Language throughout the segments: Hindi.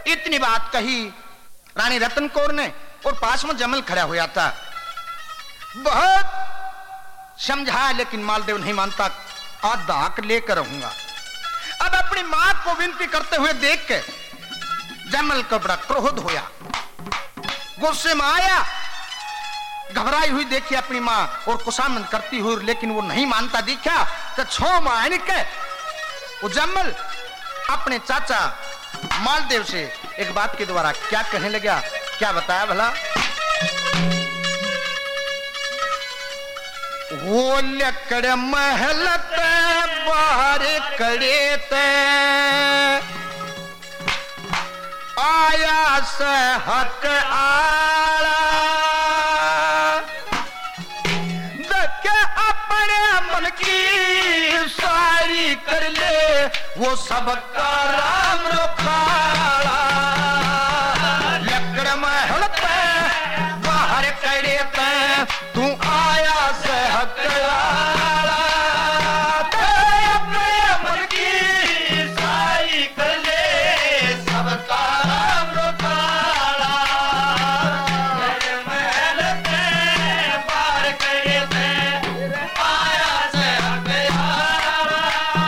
इतनी बात कही रानी रतन कौर ने, और पास में जमल खड़ा हुआ था। बहुत समझाया लेकिन मालदेव नहीं मानता। आज दाक लेकर रहूंगा। अब अपनी मां को विनती करते हुए देख के जमल को बड़ा क्रोध होया, गुस्से में आया, घबराई हुई देखी अपनी मां और कुशामन करती हुई, लेकिन वो नहीं मानता दिखा। तो 6 महीने के वो जमल अपने चाचा मालदेव से एक बात के द्वारा क्या कहने लगा, क्या बताया भला। वो लकड़ महल ते बाहर कड़े ते आया से हक आला, देखे अपने मन की सारी कर ले वो सबका राम रोखाला। लकड़ महल पे बाहर कड़े पे तू आया से हक आला, अपने मन की सारी कर ले सबका राम रोखाला। लकड़ महल पे बाहर कड़े पे आया से हक आला,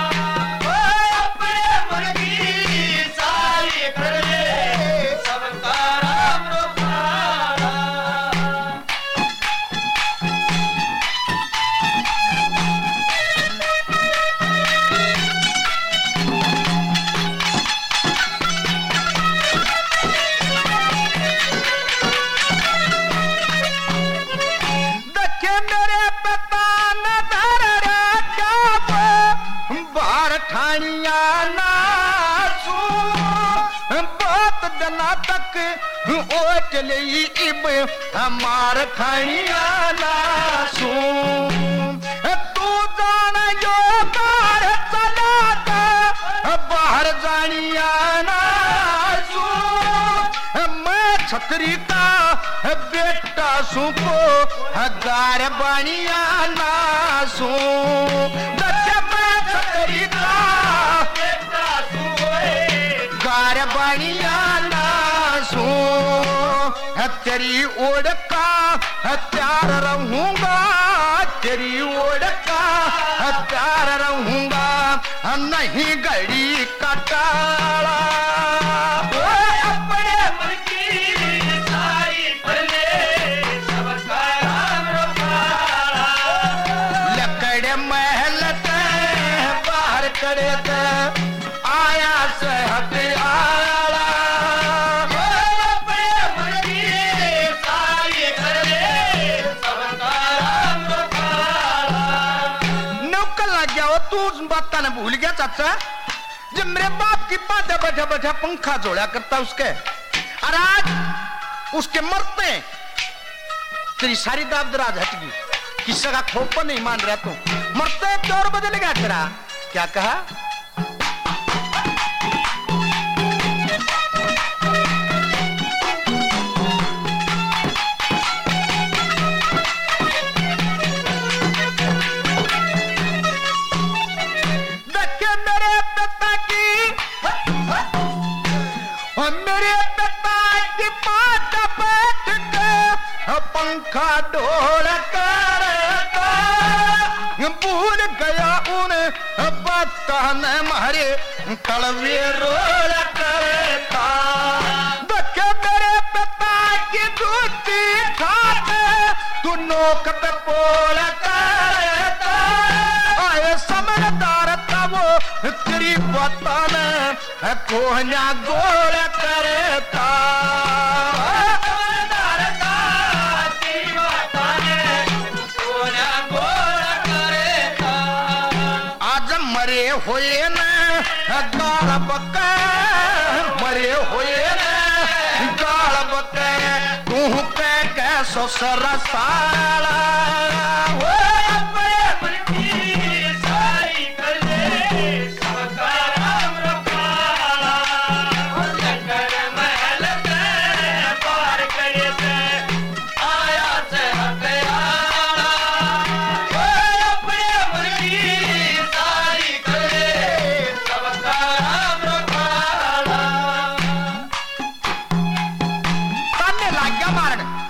अपने मन की सारी कर ले सबका राम रोखाला। देखे मेरे पिता न धर रखा बार ठानिया नासू, बहुत दिना तक ओट ली इब हमार ठानिया नासू। तू जान जो बाहर चला था बाहर जानिया नासू, मैं छतरी का बेटा सुको गार बनिया नासू। बच्चा मैं छतरी का बेटा सुको गार बनिया नासू। तेरी ओढ़ का प्यार रहूंगा, तेरी ओढ़ का प्यार रहूंगा, नहीं गड़ी कटाला। अपने मन की सारी कर ले सबका राम रोखाला। लकड़ महल ते बाहर करे ते आया से हक आला, अपने मन की सारी कर ले सबका राम रोखाला। नौकर लग गया हो तू, उस बात ने भूल गया चाचा, जब मेरे बाप की बात बैठा बैठा पंखा जोड़ा करता उसके, और आज उसके मरते तेरी सारी दाब दराज हट गई, किसी का खोपा नहीं मान रहा तू, मरते दौर बदलेगा तेरा। क्या कहा? देखे मेरे पिता की, मेरे पिता की बात बैठ के पंखा ढोल करता, भूल गया उन्हें बताने मारे कड़वे रोल करता। देखे मेरे पिता की दूती खाते तू नोक पे पोल करता, आए समझदार था वो तेरी बताने कोहना गोल करता। समझदार था तेरी बताने कोहना गोल करता। आज मरे हुए न गाल बके, मरे हुए न गाल बके, तू के ससुर साला। अपने मन की सारी कर ले सबका राम रोखाला। लकड़ महल ते बाहर करे ते आया से हक आला, अपने मन की सारी कर ले सबका राम रोखाला। मारण